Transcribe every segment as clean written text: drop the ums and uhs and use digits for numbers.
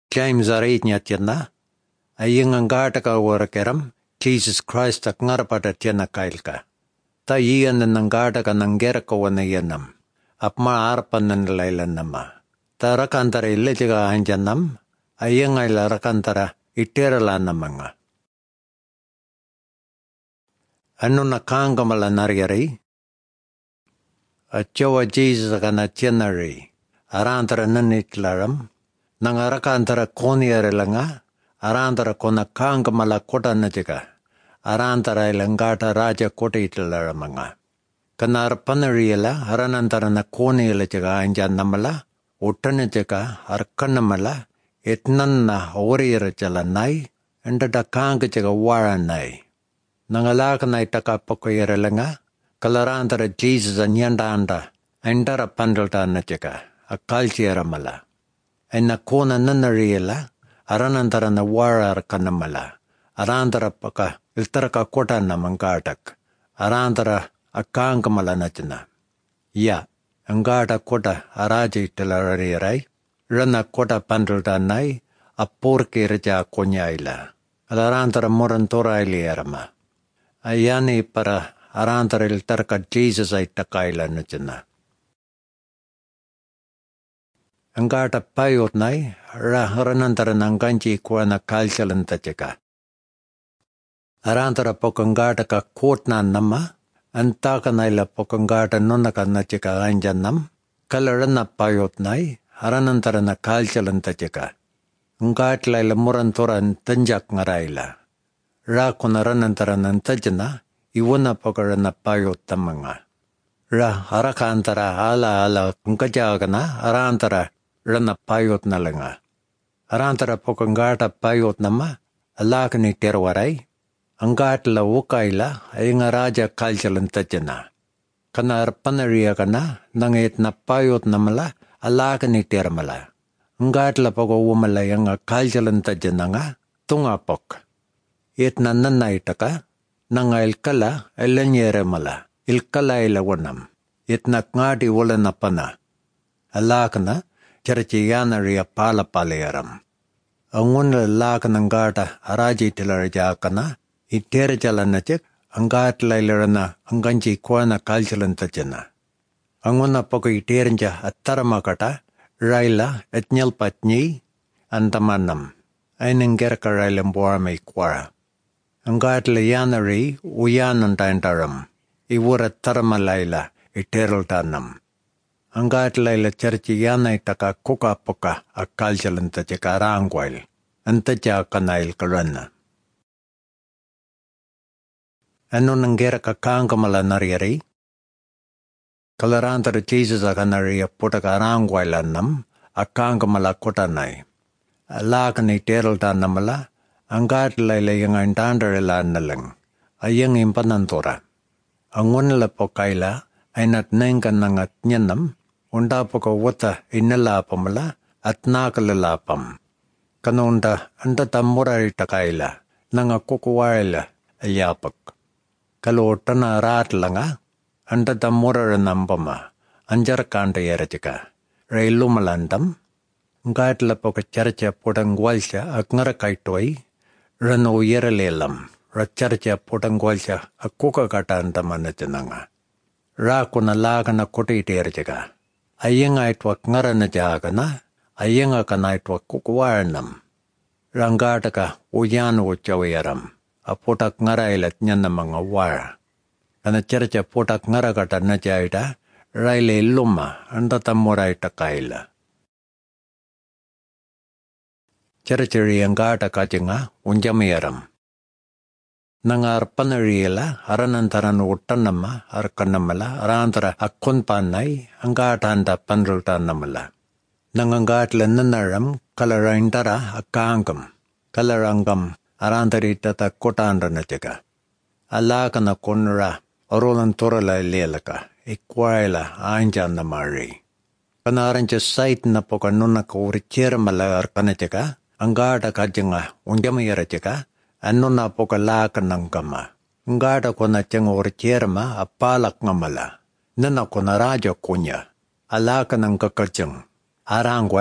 James aritnya tiana, ayeng anggata warakeram, Jesus Christ ak ngarapada tiana kailka. Ta iyan nanggata ka nanggera kawana yanam, apma arpan nanlailan nama. Ta rakantara iletiga anjanam, ayeng ayla rakantara iterala namanga. Ano nakangkamala nariyari? Achawa Jesus kana tianari, arantara nanitlaram, nangarakantara koniyare langa, arantara kona kangkamala kota natika, arantara ilangata raja kota itlaramanga. Kanar panariyala, aranantara na koniyala tika anjan namala, utana tika, arkanamala, etnanna oriyara chala nai, endada kanga tika wara nai. Nangalaka na itakapakoyara langa, kalarantara Jesus anyandanda, endara pandalta na tika, akalchiyara mala. Ena kona nanariyala, aranantara na wara arkanamala, arantara paka iltaraka kota na mangkatak, arantara akangkamala na tina. Ya, angata kota araji tilarariyarai, rana kota pandalta nai, apurke reja konyaila, alarantara morantora iliyarama. Ayani para arantara iltaraka Jesus ay takaila na tina. Angata payot nai, ranantara nangganji kuwa na kalchalanta chika. Arantara pokangata ka kotna nama, antaka naila pokangata nonaka na chika anjanam, kalarana payot nai, aranantara na kalchalanta chika. Ngatla ila murantora tanjak ngaraila. Ra kuna ranantara nantajana, iwana pokarana payot tamanga. Ra harakantara ala kungkajagana, arantara rana payot nalanga. Arantara pokangata payot nama, alakani terwarai, angatla ukaila, ayinga raja kalchalantajana. Kana arpanariya kana, nangit na payot namala, alakani termala. Angatla pokawumala yanga kalchalantajana nga, tungapok. Itna nanaitaka, nanga ilkala, ilanyere mala, ilkala ilawanam. Itna ngadi wala na pana. Alakana, charchiyana riya pala palayaram. Angun lakana ngata araji tilarajakana, iterjala na chik, angatla ilarana anganji kuana kalchalantajana. Anguna poko iterja ataramakata, raila etnyalpatnyi, antamanam. Aininggerka railam buarmay kwara. Angatla yanari uyanantaintaram, iwura taramalaila iteraltanam. Angatla ila charchi yana itaka kuka poka akalchalanta chika rangwail, antaja kanail karana. Ano nanggera kakangkamala nariyari? Kalarantara Jesus akanariya putaka rangwailanam, akangkamala kotanay. Alakani teraltanamala, angatla ila yung antandara nalang, ayang impanantora. Angunla pokaila, ay natnengkan nangat nyanam, unda poka wata inalapamala at nakalalapam. Kanunda anda tamurari takaila, nanga kukuwaila ayapak. Kalotana rat langa, anda tamurara nampama, anjar kanta yarachika. Railumalandam, ngatla poka charcha potangwalcha ak ngarakaitoy, rano yeralelam, racharcha potangwalcha ak kuka katantamanachananga. Rakuna lagana koti terjaka. Ayenga itwak ngarana jagana, ayenga kana itwak kukwarnam. Rangataka uyanu uchawayaram, apotak ngarailat nyanamanga wara. Kana charcha potak ngarakata najaita, raile luma, andatamurai takaila. Charchari angata kachinga unjamayaram. Nangar panariyala aranantaran uttanama arkanamala arantara akkun panay angatanda panrultanamala. Nangangatla nanaram kalarantara akkangam kalarangam arantaritata kotandra natika. Alakana konra orolantorala lelaka ikwaila anjanamari. Kanarancha sait na pokanuna kaurichermala arkanatika angata kajinga unjamayarachika. Ano na pokalaka ng kama. Ngada ko na tiyang orcherma apalak ngamala. Nana ko na radyo kunya. Alaka ng kakadyang. Arangwal,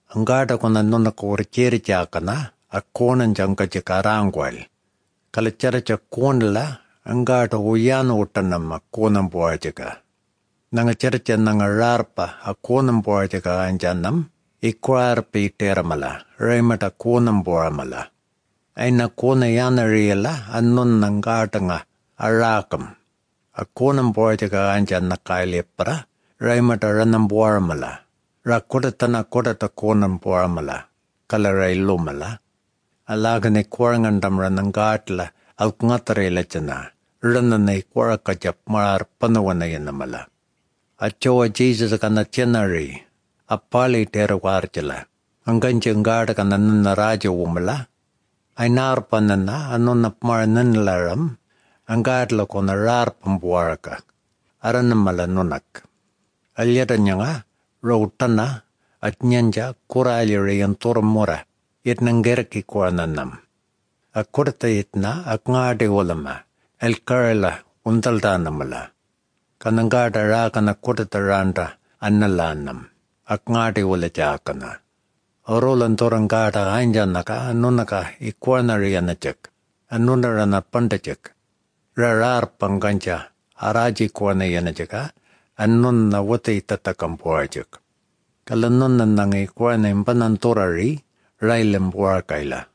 Angada kuna nuna kore kiri chakana, a konan janka chika rangwal. Kala characha konla, angada uyana utanama konan boa chika. Nanga characha nanga rarpa, a konan boa chika anjanam, ikwarpi teramala, raimata konan boa mala. Aina kona yana riela, anun nangada nga, arakam. A konan boa chika anjan nakailipara, raimata ranam boa mala. Rakodatana kodata konan poramala, kalaray lumala. Alagane kwarangan ranangatla, alkngatare lechana, rananay kwarakajap marar panawana yanamala. Achoa Jesus kana chenari, apali terawarjala, anganjangada kana naraja umala, ainar panana, anonap marananlaram, angatla kona rarpam buaraka, aranamala nunak. Alyada nga, Rotana at nyanja kuraliri ang turmura it nanggerki kwananam. Akurta itna ak ngade walama el karla undaldanamala. Kanangada raka na kurta randa analanam ak ngade wala jakana. Orolan torangada anjanaka anunaka ikwanari anachak anunarana pandachak. Rarar panggancha araji kwana yanachaka. Anun na wate tatakam puajak. Kalanon na nangi kwa na impanantorari, railem puarkaila.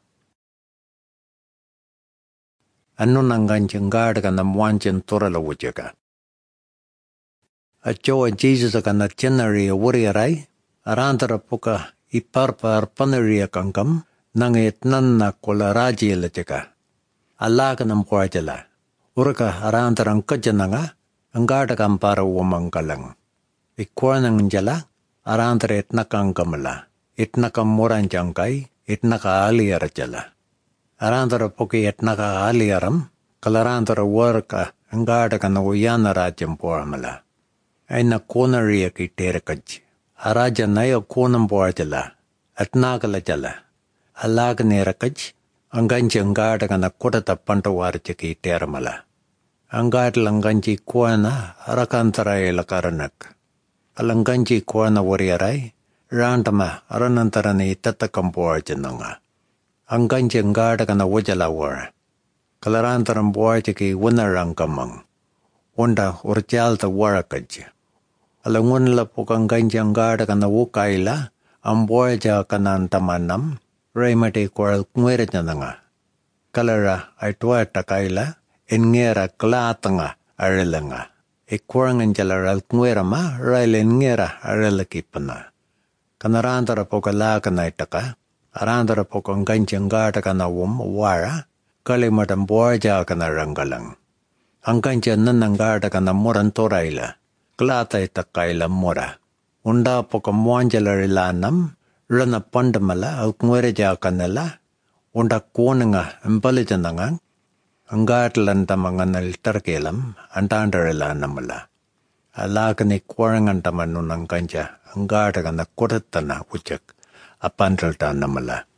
Anun ang ganchang gada ka na muanchan torala wujaka. At joa Jesus ka na chenari wuriaray, arantara puka iparpar panaria kangkam, nangi itnan na kula raji ilachaka. Alaka ng puajala. Uraka arantarang kajananga, ang gada kampara umangkalang. Ikwanang jala, arantara itnakang kamala. Itnakang murang jangkay, itnaka aliyar jala. Arantara poki itnaka aliyaram, kalarantara warka, ang gada ka na uyana rajam puamala. Ay nakunariya ki terakaj. Araja na yung kunang buwa jala, at nakala jala. Alaga nirakaj, ang ganjang gada ka na kutata pantawar ki teramala. Ang lang ganji kuana arakantaray lakaranak. Alang ganji kuana wariaray, rantama aranantarani tatakampuar jananga. Ang ganji ang gada ka na wajalawar. Kalarantaram buar ki wanarang kamang. Wanda urjalta warakaj. Alangun lapok ang ganji ang gada ka na wukaila, ang buar ja ka na antamanam, raymati kwaral kumwera jananga. Kalara ay tuwa takaila, ngera klatanga arelanga. Ikwarangan jalaral ngera ma railen ngera arelakipana. Kanarantara pokalaka na itaka, arantara pokang ganjang gata ka na wara, kalimatang buwarja ka na ranggalang. Ang ganjang nanang gata ka na murantoraila, klata itakaila mura. Unda pokamuanjalarilanam, rana pandamala al ngera ka nala, unda kunanga empalijanangang, ang gatlan tamang nalitarkelam, antandarela namala. Alaga ni kwarangan taman nunang kanya, ang gata ka na kuratana uchak, apandalta namala.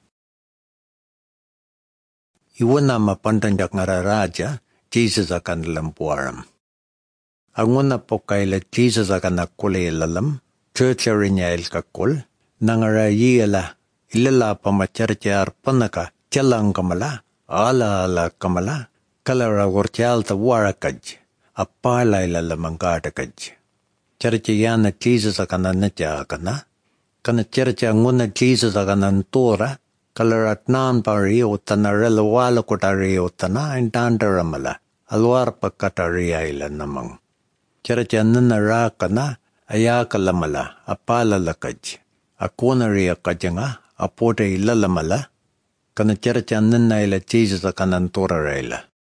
Iwan na mapantanjak ngararaja, Jesus akan lampuaram. Ang una po kaila Jesus akan nakulilalam, churcharinya ilkakul, nangarayila, ilala pamacharchar panaka, chalang kamala, ala kamala, kalara warchalta warakaj, apala ilalamang katakaj. Charchayana Jesus akan nanatya akana, kana charcha nguna Jesus akan nantura, kalarat nan pari utanarela wala kutari utana, intandaramala, alwar pagkatari ila namang. Charcha nanara kana, ayakalamala, apala lakaj, akunari akajanga, apote ilalamala, kana charcha nanayla Jesus akan nantura rayla.